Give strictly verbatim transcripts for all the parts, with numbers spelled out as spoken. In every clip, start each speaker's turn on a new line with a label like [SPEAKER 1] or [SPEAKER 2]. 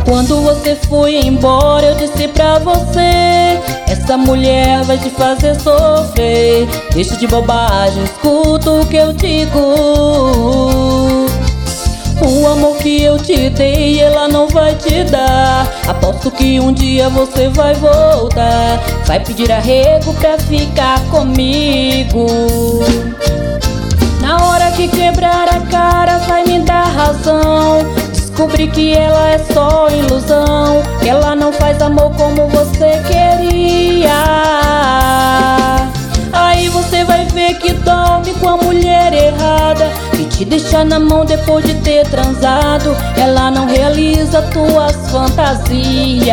[SPEAKER 1] Quando você foi embora eu disse pra você: essa mulher vai te fazer sofrer. Deixa de bobagem, escuta o que eu digo. O amor que eu te dei ela não vai te dar. Aposto que um dia você vai voltar. Vai pedir arrego pra ficar comigo. Na hora que quebrar a cara vai me dar razão. Descobri que ela é só ilusão, que ela não faz amor como você queria. Aí você vai ver que dorme com a mulher errada, que te deixa na mão depois de ter transado. Ela não realiza tuas fantasias.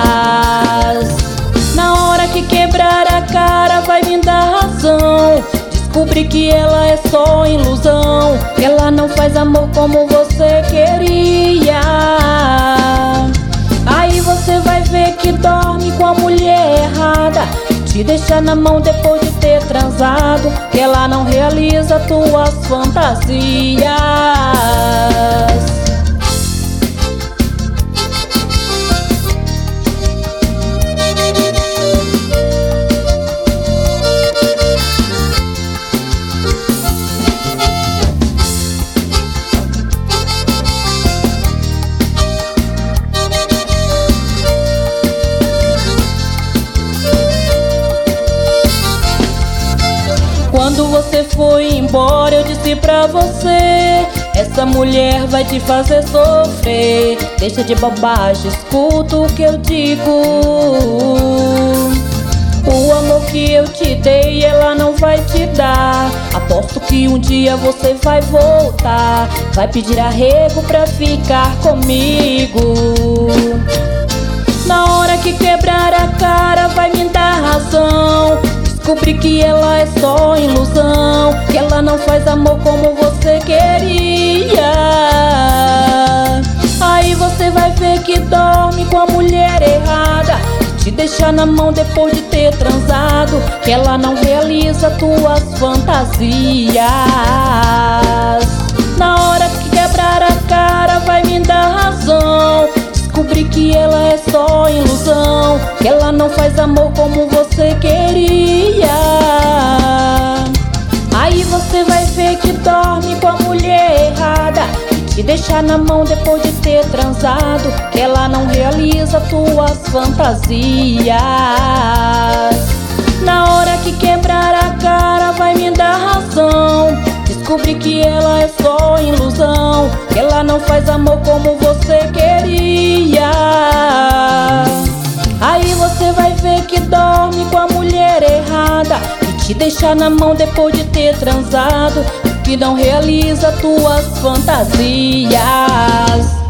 [SPEAKER 1] Na hora que quebrar a cara vai me dar razão. Descobri que ela é só ilusão, que ela não faz amor como você queria. Aí você vai ver que dorme com a mulher errada, te deixa na mão depois de ter transado, que ela não realiza tuas fantasias. Quando você foi embora eu disse pra você: essa mulher vai te fazer sofrer. Deixa de bobagem, escuta o que eu digo. O amor que eu te dei ela não vai te dar. Aposto que um dia você vai voltar. Vai pedir arrego pra ficar comigo. Na hora que quebrar a cara vai me dar razão. Descobri que ela é só ilusão, que ela não faz amor como você queria. Aí você vai ver que dorme com a mulher errada, te deixa na mão depois de ter transado, que ela não realiza tuas fantasias. Na hora que quebrar a cara vai me dar razão. Descobri que ela é só ilusão, que ela não faz amor como você queria. Aí você vai ver que dorme com a mulher errada, te deixa na mão depois de ter transado, que ela não realiza tuas fantasias. Na hora que quebrar a cara vai me dar razão. Descobri que ela é só ilusão, que ela não faz amor como você queria. Aí você vai ver que dorme com a mulher errada, e te deixa na mão depois de ter transado, que não realiza tuas fantasias.